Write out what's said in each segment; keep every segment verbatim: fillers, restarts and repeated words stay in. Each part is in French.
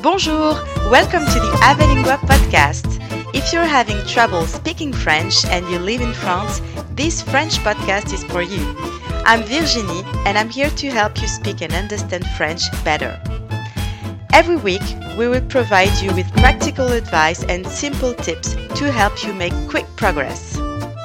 Bonjour, welcome to the Avelingua podcast. If you're having trouble speaking French and you live in France, this French podcast is for you. I'm Virginie and I'm here to help you speak and understand French better. Every week, we will provide you with practical advice and simple tips to help you make quick progress.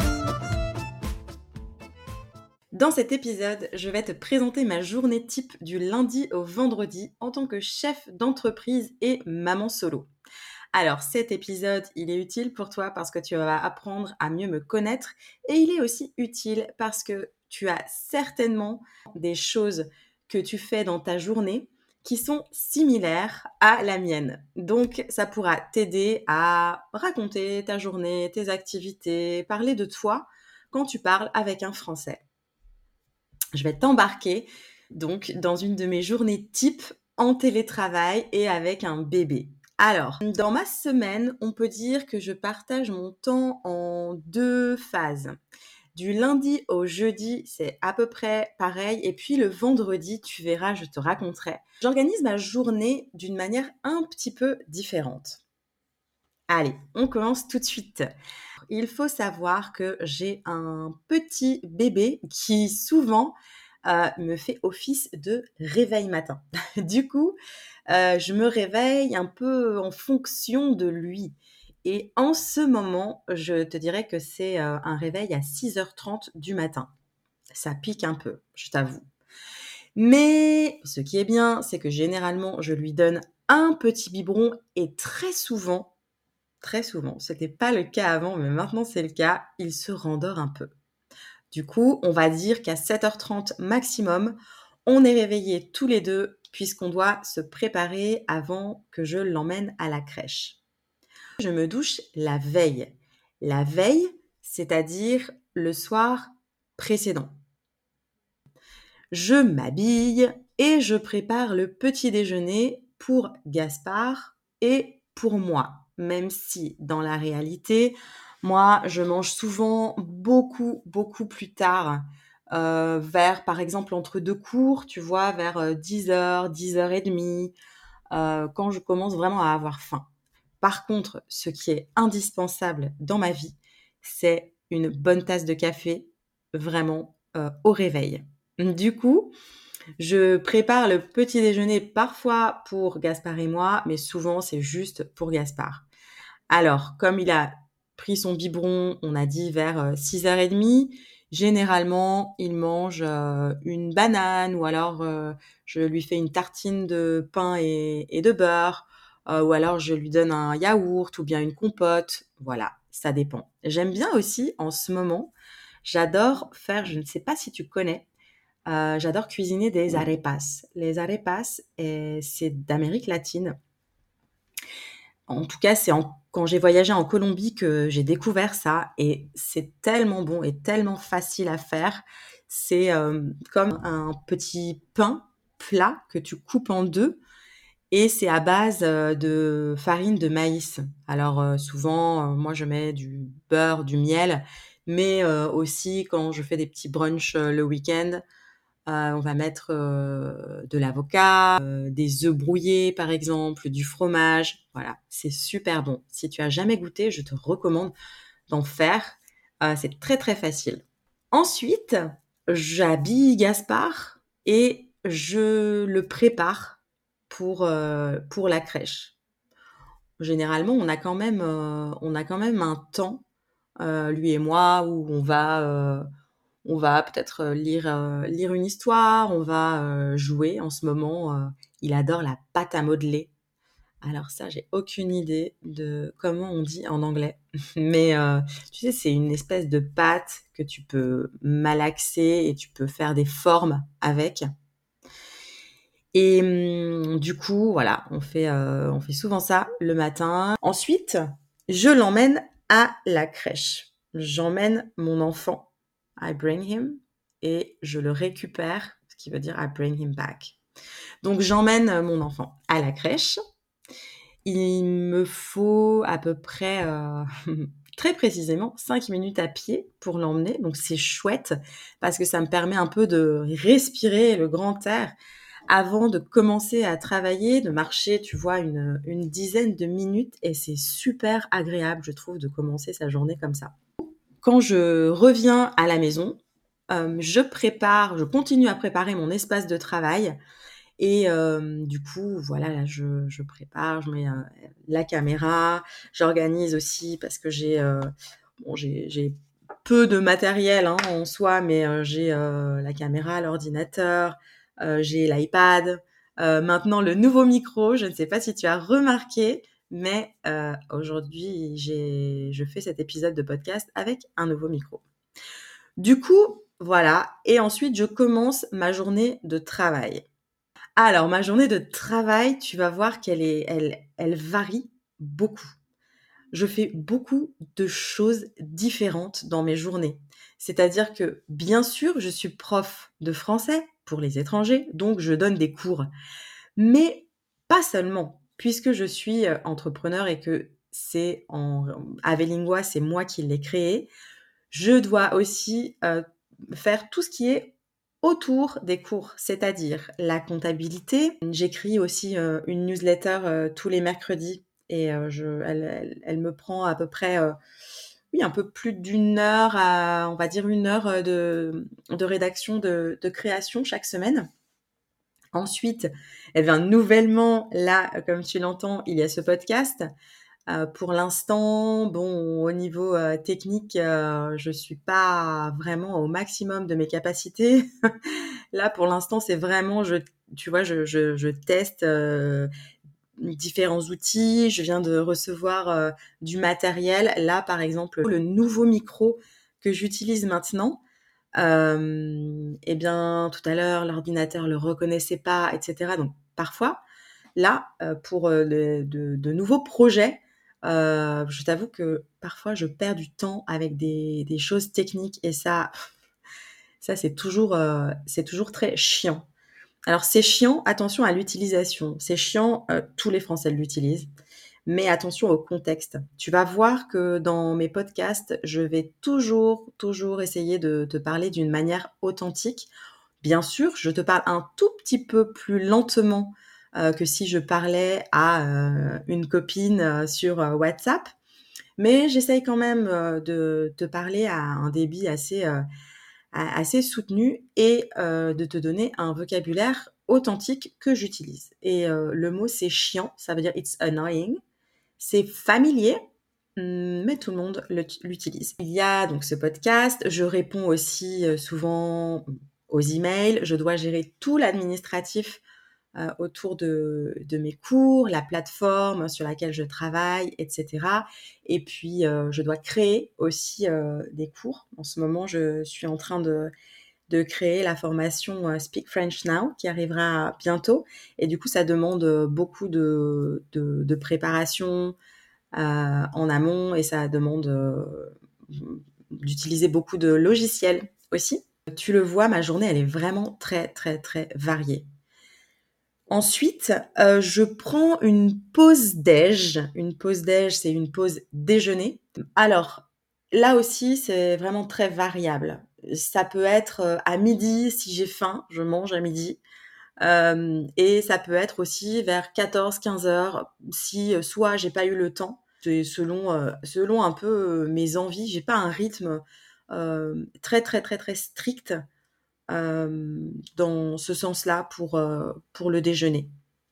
Dans cet épisode, je vais te présenter ma journée type du lundi au vendredi en tant que chef d'entreprise et maman solo. Alors cet épisode, il est utile pour toi parce que tu vas apprendre à mieux me connaître et il est aussi utile parce que tu as certainement des choses que tu fais dans ta journée qui sont similaires à la mienne. Donc ça pourra t'aider à raconter ta journée, tes activités, parler de toi quand tu parles avec un Français. Je vais t'embarquer donc dans une de mes journées type en télétravail et avec un bébé. Alors, dans ma semaine, on peut dire que je partage mon temps en deux phases. Du lundi au jeudi, c'est à peu près pareil. Et puis le vendredi, tu verras, je te raconterai. J'organise ma journée d'une manière un petit peu différente. Allez, on commence tout de suite. Il faut savoir que j'ai un petit bébé qui souvent euh, me fait office de réveil matin. Du coup, euh, je me réveille un peu en fonction de lui. Et en ce moment, je te dirais que c'est euh, un réveil à six heures trente du matin. Ça pique un peu, je t'avoue. Mais ce qui est bien, c'est que généralement, je lui donne un petit biberon et très souvent, Très souvent, ce n'était pas le cas avant, mais maintenant c'est le cas, il se rendort un peu. Du coup, on va dire qu'à sept heures trente maximum, on est réveillés tous les deux puisqu'on doit se préparer avant que je l'emmène à la crèche. Je me douche la veille. La veille, c'est-à-dire le soir précédent. Je m'habille et je prépare le petit déjeuner pour Gaspard et pour moi. Même si, dans la réalité, moi, je mange souvent beaucoup, beaucoup plus tard, euh, vers, par exemple, entre deux cours, tu vois, vers euh, dix heures, dix heures trente, euh, quand je commence vraiment à avoir faim. Par contre, ce qui est indispensable dans ma vie, c'est une bonne tasse de café, vraiment, euh, au réveil. Du coup, je prépare le petit déjeuner parfois pour Gaspard et moi, mais souvent c'est juste pour Gaspard. Alors, comme il a pris son biberon, on a dit vers six heures trente, généralement il mange euh, une banane ou alors euh, je lui fais une tartine de pain et, et de beurre euh, ou alors je lui donne un yaourt ou bien une compote. Voilà, ça dépend. J'aime bien aussi en ce moment, j'adore faire, je ne sais pas si tu connais, euh, j'adore cuisiner des arepas. Les arepas, eh, c'est d'Amérique latine. En tout cas, c'est en, quand j'ai voyagé en Colombie que j'ai découvert ça et c'est tellement bon et tellement facile à faire. C'est euh, comme un petit pain plat que tu coupes en deux et c'est à base euh, de farine de maïs. Alors euh, souvent, euh, moi je mets du beurre, du miel, mais euh, aussi quand je fais des petits brunchs euh, le week-end, euh, on va mettre euh, de l'avocat, euh, des œufs brouillés par exemple, du fromage. Voilà, c'est super bon. Si tu as jamais goûté, je te recommande d'en faire. Euh, c'est très très facile. Ensuite, j'habille Gaspard et je le prépare pour euh, pour la crèche. Généralement, on a quand même euh, on a quand même un temps, euh, lui et moi, où on va euh, on va peut-être lire, euh, lire une histoire, on va euh, jouer. En ce moment, euh, il adore la pâte à modeler. Alors ça, j'ai aucune idée de comment on dit en anglais. Mais euh, tu sais, c'est une espèce de pâte que tu peux malaxer et tu peux faire des formes avec. Et hum, du coup, voilà, on fait, euh, on fait souvent ça le matin. Ensuite, je l'emmène à la crèche. J'emmène mon enfant. I bring him et je le récupère, ce qui veut dire I bring him back. Donc j'emmène mon enfant à la crèche. Il me faut à peu près, euh, très précisément, cinq minutes à pied pour l'emmener. Donc c'est chouette parce que ça me permet un peu de respirer le grand air avant de commencer à travailler, de marcher, tu vois, une, une dizaine de minutes et c'est super agréable, je trouve, de commencer sa journée comme ça. Quand je reviens à la maison, euh, je prépare, je continue à préparer mon espace de travail et euh, du coup, voilà, là, je, je prépare, je mets euh, la caméra, j'organise aussi parce que j'ai, euh, bon, j'ai, j'ai peu de matériel hein, en soi, mais euh, j'ai euh, la caméra, l'ordinateur, euh, j'ai l'iPad, euh, maintenant le nouveau micro. Je ne sais pas si tu as remarqué, mais euh, aujourd'hui, j'ai, je fais cet épisode de podcast avec un nouveau micro. Du coup, voilà. Et ensuite, je commence ma journée de travail. Alors, ma journée de travail, tu vas voir qu'elle est, elle, elle varie beaucoup. Je fais beaucoup de choses différentes dans mes journées. C'est-à-dire que, bien sûr, je suis prof de français pour les étrangers, donc je donne des cours. Mais pas seulement, puisque je suis euh, entrepreneur et que c'est en Avelingua, c'est moi qui l'ai créé. Je dois aussi euh, faire tout ce qui est autour des cours, c'est-à-dire la comptabilité. J'écris aussi euh, une newsletter euh, tous les mercredis et euh, je, elle, elle, elle me prend à peu près, euh, oui, un peu plus d'une heure à, on va dire une heure de, de rédaction, de, de création chaque semaine. Ensuite, eh bien, nouvellement, là, comme tu l'entends, il y a ce podcast. Euh, pour l'instant, bon, au niveau euh, technique, euh, je suis pas vraiment au maximum de mes capacités. Là, pour l'instant, c'est vraiment, je, tu vois, je, je, je teste euh, différents outils. Je viens de recevoir euh, du matériel. Là, par exemple, le nouveau micro que j'utilise maintenant. Euh, eh bien, tout à l'heure, l'ordinateur le reconnaissait pas, et cetera. Donc, parfois, là, euh, pour euh, le- de, de nouveaux projets, euh, je t'avoue que parfois je perds du temps avec des, des choses techniques et ça, ça c'est toujours, euh, c'est toujours très chiant. Alors c'est chiant, attention à l'utilisation. C'est chiant, euh, tous les Français l'utilisent, mais attention au contexte. Tu vas voir que dans mes podcasts, je vais toujours, toujours essayer de te parler d'une manière authentique. Bien sûr, je te parle un tout petit peu plus lentement euh, que si je parlais à euh, une copine euh, sur euh, WhatsApp, mais j'essaye quand même euh, de te parler à un débit assez, euh, assez soutenu et euh, de te donner un vocabulaire authentique que j'utilise. Et euh, le mot c'est chiant, ça veut dire it's annoying, c'est familier, mais tout le monde l'utilise. Il y a donc ce podcast, je réponds aussi euh, souvent aux emails, je dois gérer tout l'administratif euh, autour de, de mes cours, la plateforme sur laquelle je travaille, et cetera. Et puis, euh, je dois créer aussi euh, des cours. En ce moment, je suis en train de, de créer la formation euh, Speak French Now qui arrivera bientôt. Et du coup, ça demande beaucoup de, de, de préparation euh, en amont et ça demande euh, d'utiliser beaucoup de logiciels aussi. Tu le vois, ma journée, elle est vraiment très, très, très variée. Ensuite, euh, je prends une pause déj. Une pause déj, c'est une pause déjeuner. Alors, là aussi, c'est vraiment très variable. Ça peut être euh, à midi, si j'ai faim, je mange à midi. Euh, et ça peut être aussi vers quatorze quinze heures, si euh, soit j'ai pas eu le temps. C'est selon, euh, selon un peu euh, mes envies. J'ai pas un rythme euh, très, très, très, très strict. Euh, dans ce sens-là pour, euh, pour le déjeuner.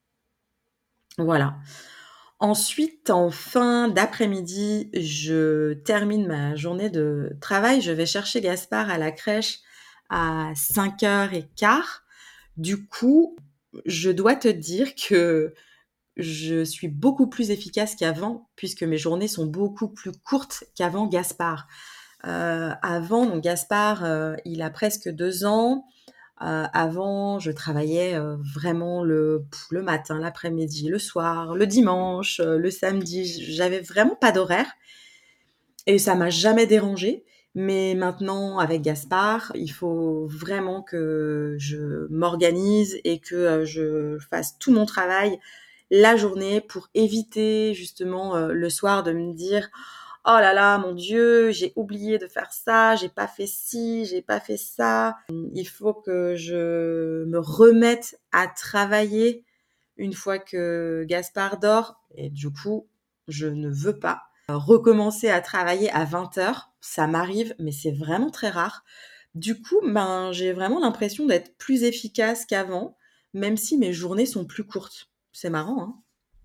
Voilà. Ensuite, en fin d'après-midi, je termine ma journée de travail. Je vais chercher Gaspard à la crèche à cinq heures quinze. Du coup, je dois te dire que je suis beaucoup plus efficace qu'avant puisque mes journées sont beaucoup plus courtes qu'avant Gaspard. Euh, avant, donc Gaspard, euh, il a presque deux ans. Euh, avant, je travaillais euh, vraiment le, le matin, l'après-midi, le soir, le dimanche, euh, le samedi. J'avais vraiment pas d'horaire et ça m'a jamais dérangée. Mais maintenant, avec Gaspard, il faut vraiment que je m'organise et que euh, je fasse tout mon travail la journée pour éviter justement euh, le soir de me dire oh là là, mon Dieu, j'ai oublié de faire ça, j'ai pas fait ci, j'ai pas fait ça. Il faut que je me remette à travailler une fois que Gaspard dort. Et du coup, je ne veux pas recommencer à travailler à vingt heures. Ça m'arrive, mais c'est vraiment très rare. Du coup, ben, j'ai vraiment l'impression d'être plus efficace qu'avant, même si mes journées sont plus courtes. C'est marrant, hein?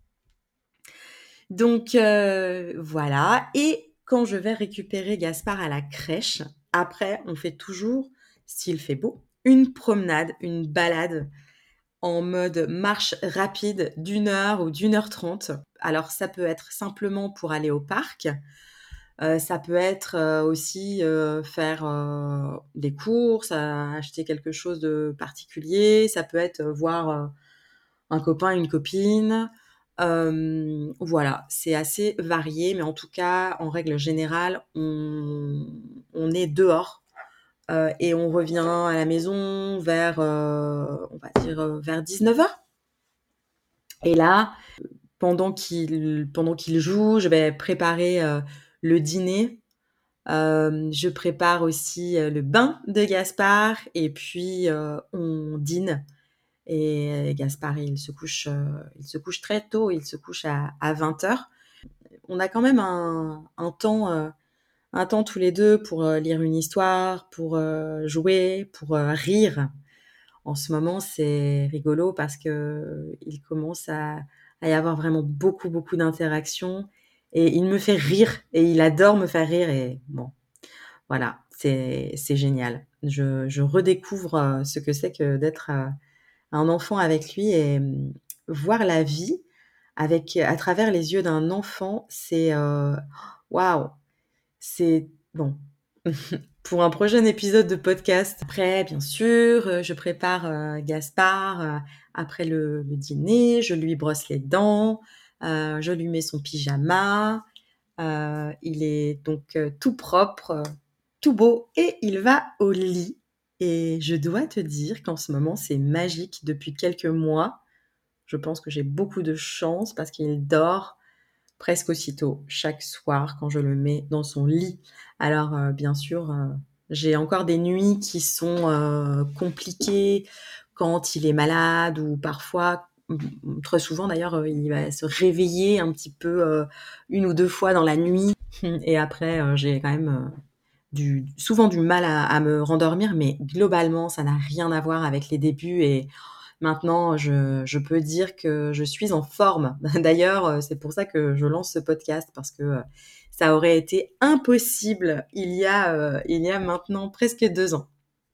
Donc euh, voilà. Et quand je vais récupérer Gaspard à la crèche, après, on fait toujours, s'il fait beau, une promenade, une balade en mode marche rapide d'une heure ou d'une heure trente. Alors ça peut être simplement pour aller au parc, euh, ça peut être euh, aussi euh, faire euh, des courses, euh, acheter quelque chose de particulier, ça peut être euh, voir euh, un copain, une copine. Euh, voilà, c'est assez varié, mais en tout cas, en règle générale, on, on est dehors euh, et on revient à la maison vers, euh, on va dire, euh, vers dix-neuf heures. Et là, pendant qu'il, pendant qu'il joue, je vais préparer euh, le dîner. Euh, je prépare aussi euh, le bain de Gaspard et puis euh, on dîne. Et Gaspard, il se couche, euh, il se couche très tôt, il se couche à, à vingt heures. On a quand même un, un temps, euh, un temps tous les deux pour euh, lire une histoire, pour euh, jouer, pour euh, rire. En ce moment, c'est rigolo parce que il commence à, à y avoir vraiment beaucoup, beaucoup d'interactions et il me fait rire et il adore me faire rire et bon, voilà, c'est, c'est génial. Je, je redécouvre euh, ce que c'est que d'être euh, un enfant avec lui et euh, voir la vie avec à travers les yeux d'un enfant, c'est euh, waouh, c'est bon. Pour un prochain épisode de podcast. Après, bien sûr, euh, je prépare euh, Gaspard euh, après le, le dîner, je lui brosse les dents, euh, je lui mets son pyjama, euh, il est donc euh, tout propre, euh, tout beau et il va au lit. Et je dois te dire qu'en ce moment, c'est magique depuis quelques mois. Je pense que j'ai beaucoup de chance parce qu'il dort presque aussitôt, chaque soir, quand je le mets dans son lit. Alors, euh, bien sûr, euh, j'ai encore des nuits qui sont euh, compliquées quand il est malade ou parfois, mm, très souvent d'ailleurs, euh, il va se réveiller un petit peu euh, une ou deux fois dans la nuit. Et après, euh, j'ai quand même euh, du, souvent du mal à, à me rendormir, mais globalement, ça n'a rien à voir avec les débuts et maintenant, je, je peux dire que je suis en forme. D'ailleurs, euh, c'est pour ça que je lance ce podcast parce que euh, ça aurait été impossible il y a, euh, il y a maintenant presque deux ans.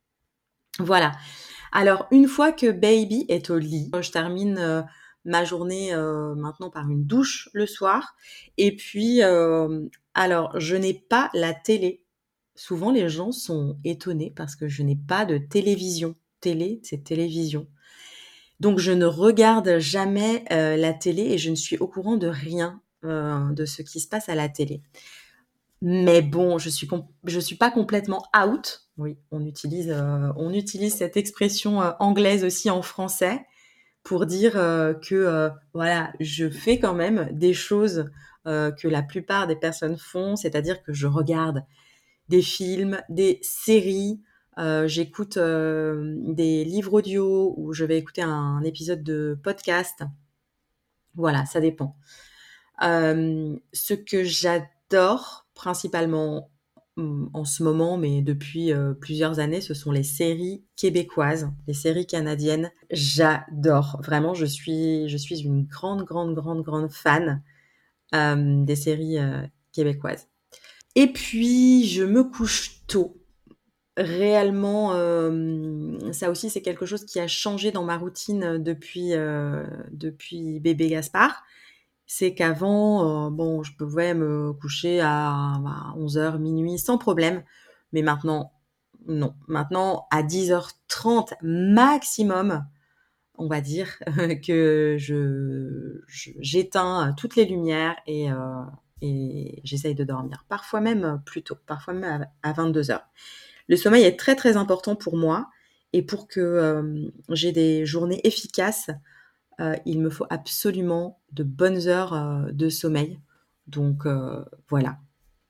Voilà. Alors, une fois que Baby est au lit, je termine euh, ma journée euh, maintenant par une douche le soir. Et puis, euh, alors, je n'ai pas la télé. Souvent, les gens sont étonnés parce que je n'ai pas de télévision. Télé, c'est télévision. Donc je ne regarde jamais euh, la télé et je ne suis au courant de rien euh, de ce qui se passe à la télé. Mais bon, je suis com- je suis pas complètement out. Oui, on utilise euh, on utilise cette expression euh, anglaise aussi en français pour dire euh, que euh, voilà, je fais quand même des choses euh, que la plupart des personnes font, c'est-à-dire que je regarde des films, des séries, euh, j'écoute euh, des livres audio ou je vais écouter un épisode de podcast. Voilà, ça dépend. Euh, ce que j'adore principalement hum, en ce moment, mais depuis euh, plusieurs années, ce sont les séries québécoises, les séries canadiennes. J'adore, vraiment, je suis, je suis une grande, grande, grande, grande fan euh, des séries euh, québécoises. Et puis, je me couche tôt. Réellement, euh, ça aussi, c'est quelque chose qui a changé dans ma routine depuis, euh, depuis bébé Gaspard. C'est qu'avant, euh, bon, je pouvais me coucher à, à onze heures, minuit, sans problème. Mais maintenant, non. Maintenant, à dix heures trente maximum, on va dire, que je, je- j'éteins toutes les lumières et, euh, et j'essaye de dormir. Parfois même plus tôt, parfois même à, à vingt-deux heures. Le sommeil est très très important pour moi et pour que euh, j'ai des journées efficaces, euh, il me faut absolument de bonnes heures euh, de sommeil. Donc euh, voilà.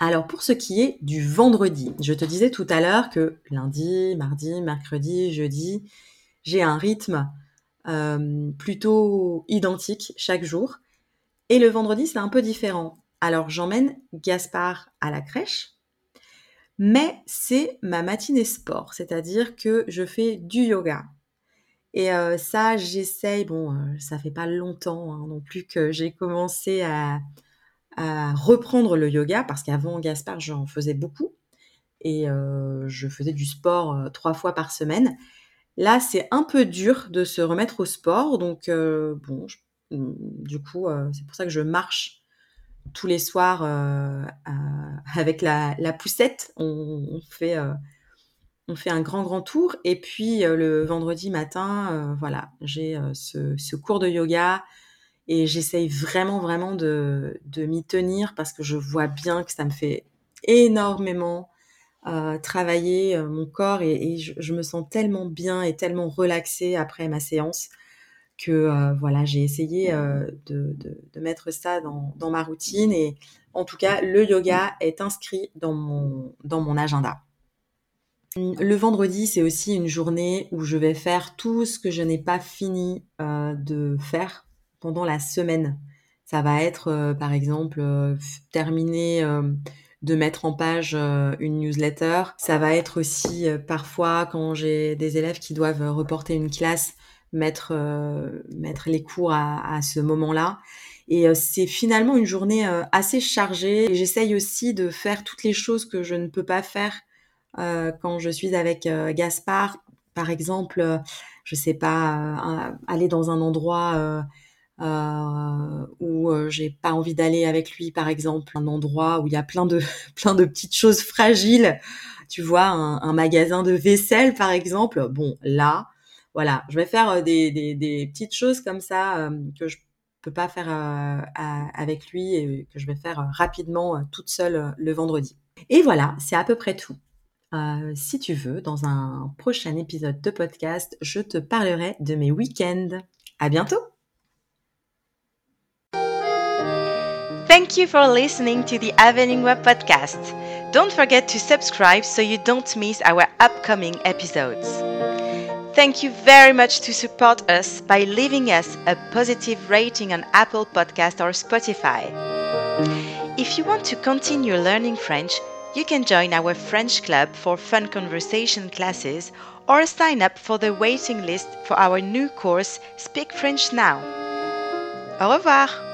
Alors pour ce qui est du vendredi, je te disais tout à l'heure que lundi, mardi, mercredi, jeudi, j'ai un rythme euh, plutôt identique chaque jour. Et le vendredi, c'est un peu différent. Alors j'emmène Gaspard à la crèche, mais c'est ma matinée sport, c'est-à-dire que je fais du yoga. Et euh, ça, j'essaye, bon, euh, ça fait pas longtemps hein, non plus que j'ai commencé à, à reprendre le yoga, parce qu'avant Gaspard, j'en faisais beaucoup. Et euh, je faisais du sport euh, trois fois par semaine. Là, c'est un peu dur de se remettre au sport, donc euh, bon, je- du coup, euh, c'est pour ça que je marche tous les soirs euh, à- avec la, la poussette. On, on fait, euh, on fait un grand, grand tour. Et puis, euh, le vendredi matin, euh, voilà, j'ai euh, ce, ce cours de yoga et j'essaye vraiment, vraiment de, de m'y tenir parce que je vois bien que ça me fait énormément euh, travailler euh, mon corps et, et je, je me sens tellement bien et tellement relaxée après ma séance que euh, voilà, j'ai essayé euh, de, de, de mettre ça dans, dans ma routine et en tout cas, le yoga est inscrit dans mon, dans mon agenda. Le vendredi, c'est aussi une journée où je vais faire tout ce que je n'ai pas fini euh, de faire pendant la semaine. Ça va être, euh, par exemple, euh, f- terminer euh, de mettre en page euh, une newsletter. Ça va être aussi euh, parfois quand j'ai des élèves qui doivent reporter une classe, mettre, euh, mettre les cours à, à ce moment-là. Et euh, c'est finalement une journée euh, assez chargée. Et j'essaye aussi de faire toutes les choses que je ne peux pas faire euh, quand je suis avec euh, Gaspard, par exemple, euh, je sais pas, euh, aller dans un endroit euh, euh, où euh, j'ai pas envie d'aller avec lui, par exemple, un endroit où il y a plein de plein de petites choses fragiles, tu vois, un, un magasin de vaisselle, par exemple. Bon, là, voilà, je vais faire euh, des, des, des petites choses comme ça euh, que je peux pas faire euh, à- avec lui et que je vais faire euh, rapidement euh, toute seule euh, le vendredi. Et voilà, c'est à peu près tout. Euh, si tu veux, dans un prochain épisode de podcast, je te parlerai de mes week-ends. À bientôt! Thank you for listening to the Avening Web podcast. Don't forget to subscribe so you don't miss our upcoming episodes. Thank you very much to support us by leaving us a positive rating on Apple Podcast or Spotify. If you want to continue learning French, you can join our French club for fun conversation classes or sign up for the waiting list for our new course Speak French Now. Au revoir!